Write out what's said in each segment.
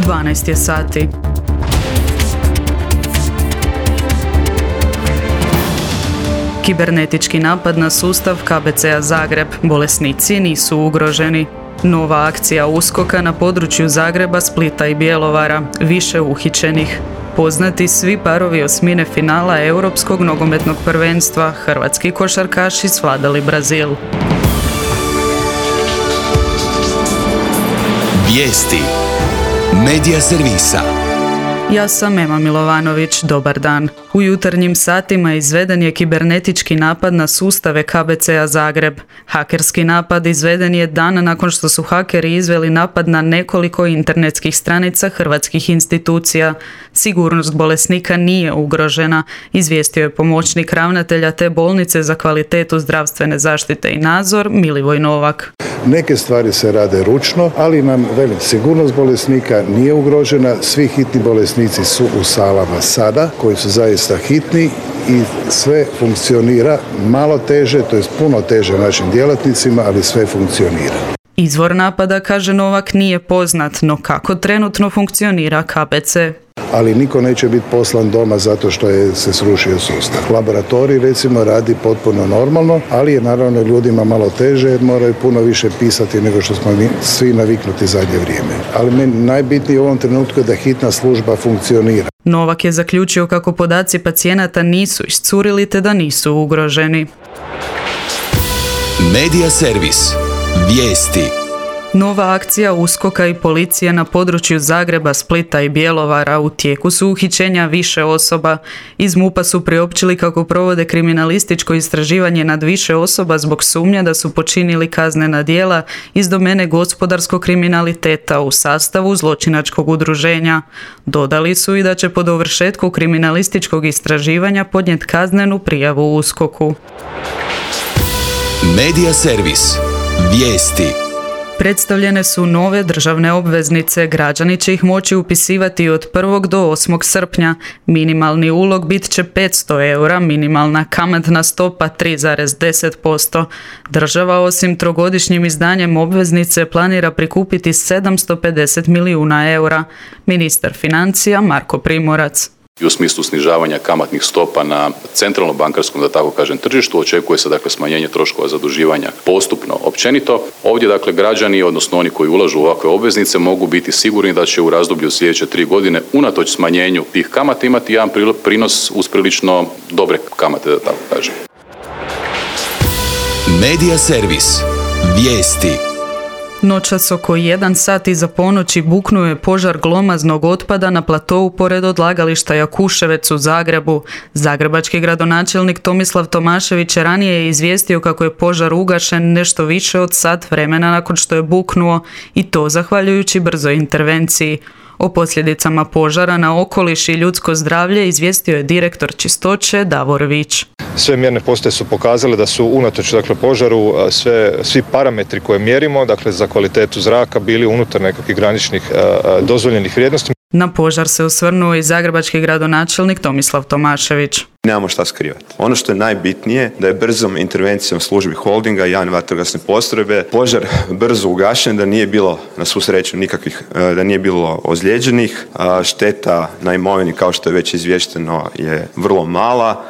12 je sati. Kibernetički napad na sustav KBC-a Zagreb. Bolesnici nisu ugroženi. Nova akcija USKOK-a na području Zagreba, Splita i Bjelovara. Više uhićenih. Poznati svi parovi osmine finala Europskog nogometnog prvenstva. Hrvatski košarkaši svladali Brazil. Vijesti Medija servisa. Ja sam Ema Milovanović, dobar dan. U jutarnjim satima izveden je kibernetički napad na sustave KBC-a Zagreb. Hakerski napad izveden je dan nakon što su hakeri izveli napad na nekoliko internetskih stranica hrvatskih institucija. Sigurnost bolesnika nije ugrožena, izvijestio je pomoćnik ravnatelja te bolnice za kvalitetu zdravstvene zaštite i nadzor Milivoj Novak. Neke stvari se rade ručno, ali nam sigurnost bolesnika nije ugrožena. Svi hitni bolesnici su u salama sada, koji su zaista hitni i sve funkcionira malo teže, to je puno teže našim djelatnicima, ali sve funkcionira. Izvor napada, kaže Novak, nije poznat, no kako trenutno funkcionira KBC? Ali niko neće biti poslan doma zato što se srušio sustav. Laboratorij recimo radi potpuno normalno, ali je naravno ljudima malo teže jer moraju puno više pisati nego što smo svi naviknuti zadnje vrijeme. Ali meni najbitnije u ovom trenutku je da hitna služba funkcionira. Novak je zaključio kako podaci pacijenata nisu iscurili te da nisu ugroženi. Medija servis. Vijesti. Nova akcija USKOK-a i policije na području Zagreba, Splita i Bjelovara. U tijeku su uhićenja više osoba. Iz MUP-a su priopćili kako provode kriminalističko istraživanje nad više osoba zbog sumnja da su počinili kaznena djela iz domene gospodarskog kriminaliteta u sastavu zločinačkog udruženja. Dodali su i da će po dovršetku kriminalističkog istraživanja podnijeti kaznenu prijavu USKOK-u. Medija servis. Vijesti. Predstavljene su nove državne obveznice, građani će ih moći upisivati od 1. do 8. srpnja. Minimalni ulog bit će 500 eura, minimalna kamatna stopa 3,10%. Država osim trogodišnjim izdanjem obveznice planira prikupiti 750 milijuna eura. Ministar financija Marko Primorac. I u smislu snižavanja kamatnih stopa na centralnom bankarskom, da tako kažem, tržištu očekuje se dakle smanjenje troškova zaduživanja postupno. Općenito, ovdje dakle građani, odnosno oni koji ulažu u ovakve obveznice, mogu biti sigurni da će u razdoblju od sljedeće 3 godine unatoč smanjenju tih kamata imati jedan prinos uz prilično dobre kamate, da tako kažem. Medija servis. Vijesti. Noćas oko 1 sat iza ponoći buknuo je požar glomaznog otpada na platovu pored odlagališta Jakuševec u Zagrebu. Zagrebački gradonačelnik Tomislav Tomašević ranije je izvijestio kako je požar ugašen nešto više od sat vremena nakon što je buknuo i to zahvaljujući brzoj intervenciji. O posljedicama požara na okoliš i ljudsko zdravlje izvijestio je direktor čistoće Davor Vić. Sve mjerne postaje su pokazale da su unatoč požaru svi parametri koje mjerimo, za kvalitetu zraka bili unutar nekakvih graničnih dozvoljenih vrijednosti. Na požar se osvrnuo i zagrebački gradonačelnik Tomislav Tomašević. Nemamo šta skrivati. Ono što je najbitnije da je brzom intervencijom službi holdinga i javne vatrogasne postrojbe požar brzo ugašen, da nije bilo na svu sreću da nije bilo ozlijeđenih. Šteta na imovini, kao što je već izvješteno, je vrlo mala.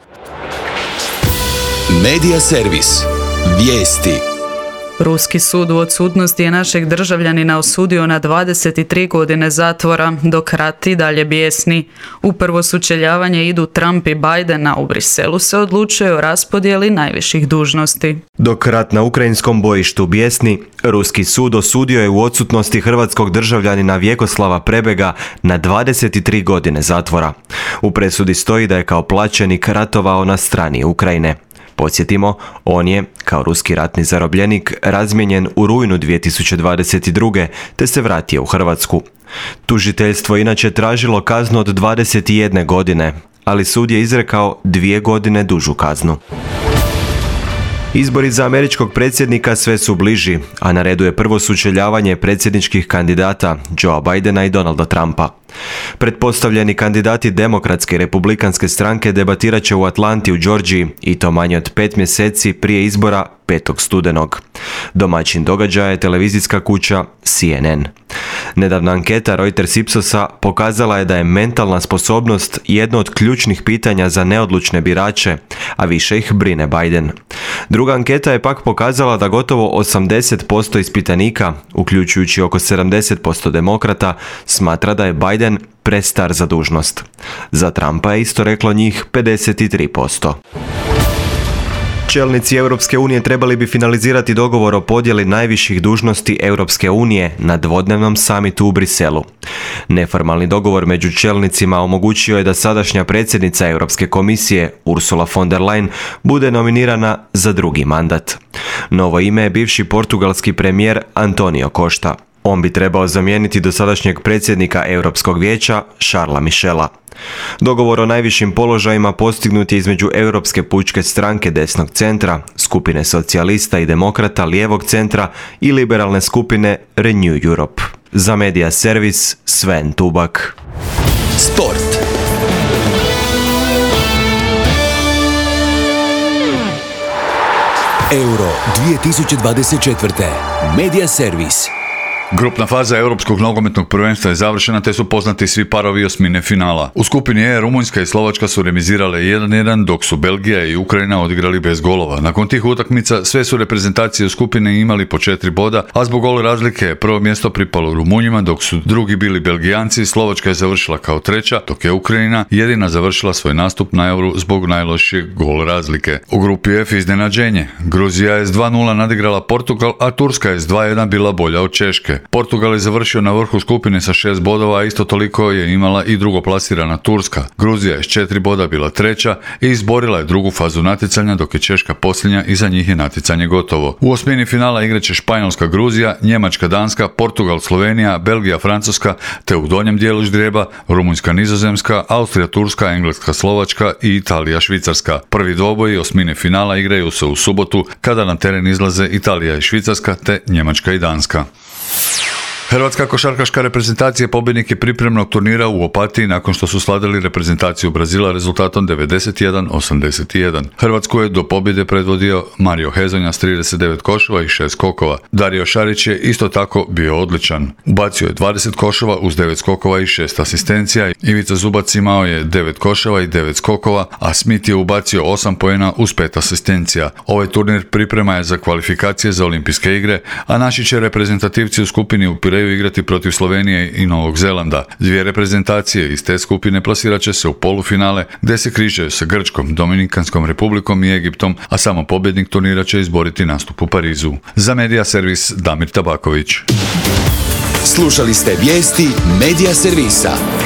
Medija servis. Vijesti. Ruski sud u odsutnosti je našeg državljanina osudio na 23 godine zatvora, dok rat i dalje bijesni. U prvo sučeljavanje idu Trump i Biden, a u Briselu se odlučuje o raspodjeli najviših dužnosti. Dok rat na ukrajinskom bojištu bijesni, Ruski sud osudio je u odsutnosti hrvatskog državljanina Vjekoslava Prebega na 23 godine zatvora. U presudi stoji da je kao plaćenik ratovao na strani Ukrajine. Podsjetimo, on je, kao ruski ratni zarobljenik, razmijenjen u rujnu 2022. te se vratio u Hrvatsku. Tužiteljstvo inače tražilo kaznu od 21 godine, ali sud je izrekao 2 godine dužu kaznu. Izbori za američkog predsjednika sve su bliži, a na redu je prvo sučeljavanje predsjedničkih kandidata Joea Bidena i Donalda Trumpa. Pretpostavljeni kandidati Demokratske i Republikanske stranke debatirat će u Atlanti u Georgiji i to manje od 5 mjeseci prije izbora 5. studenog. Domaćin događaja je televizijska kuća CNN. Nedavna anketa Reuters Ipsosa pokazala je da je mentalna sposobnost jedno od ključnih pitanja za neodlučne birače, a više ih brine Biden. Druga anketa je pak pokazala da gotovo 80% ispitanika, uključujući oko 70% demokrata, smatra da je Biden prestar za dužnost. Za Trumpa je isto reklo njih 53%. Čelnici Europske unije trebali bi finalizirati dogovor o podjeli najviših dužnosti Europske unije na dvodnevnom samitu u Briselu. Neformalni dogovor među čelnicima omogućio je da sadašnja predsjednica Europske komisije Ursula von der Leyen bude nominirana za drugi mandat. Novo ime je bivši portugalski premijer Antonio Costa. On bi trebao zamijeniti dosadašnjeg predsjednika Europskog vijeća Charlesa Michela. Dogovor o najvišim položajima postignut je između Europske pučke stranke desnog centra, skupine socijalista i demokrata lijevog centra i liberalne skupine Renew Europe. Za Media Servis Sven Tubak. Sport. Euro 2024. Media Servis. Grupna faza Europskog nogometnog prvenstva je završena te su poznati svi parovi osmine finala. U skupini E Rumunjska i Slovačka su remizirale 1-1 dok su Belgija i Ukrajina odigrali bez golova. Nakon tih utakmica sve su reprezentacije u skupini imali po 4 boda, a zbog gol razlike prvo mjesto pripalo Rumunjima dok su drugi bili Belgijanci. Slovačka je završila kao treća dok je Ukrajina jedina završila svoj nastup na Euru zbog najlošijeg gol razlike. U grupi F iznenađenje. Gruzija je s 2-0 nadigrala Portugal, a Turska je s 2-1 bila bolja od Češke. Portugal je završio na vrhu skupine sa 6 bodova, a isto toliko je imala i drugoplasirana Turska. Gruzija je s 4 boda bila treća i izborila je drugu fazu natjecanja, dok je Češka posljednja i za njih je natjecanje gotovo. U osmini finala igraće Španjolska Gruzija, Njemačka Danska, Portugal Slovenija, Belgija Francuska, te u donjem dijelu ždrijeba Rumunjska Nizozemska, Austrija Turska, Engleska Slovačka i Italija Švicarska. Prvi dvoboji osmine finala igraju se u subotu kada na teren izlaze Italija i Švicarska te Njemačka i Danska. Hrvatska košarkaška reprezentacija pobjednik je pripremnog turnira u Opatiji nakon što su slavili reprezentaciju Brazila rezultatom 91-81. Hrvatsku je do pobjede predvodio Mario Hezonja s 39 koševa i 6 skokova. Dario Šarić je isto tako bio odličan. Ubacio je 20 koševa uz 9 skokova i 6 asistencija. Ivica Zubac imao je 9 koševa i 9 skokova, a Smith je ubacio 8 poena uz 5 asistencija. Ovaj turnir priprema je za kvalifikacije za olimpijske igre, a naši će reprezentativci u skupini u Pireju igrati protiv Slovenije i Novog Zelanda. Dvije reprezentacije iz te skupine plasirat će se u polufinale gdje se križaju sa Grčkom, Dominikanskom republikom i Egiptom, a samo pobjednik turnira će izboriti nastup u Parizu. Za Media Servis Damir Tabaković. Slušali ste vijesti Media Servisa.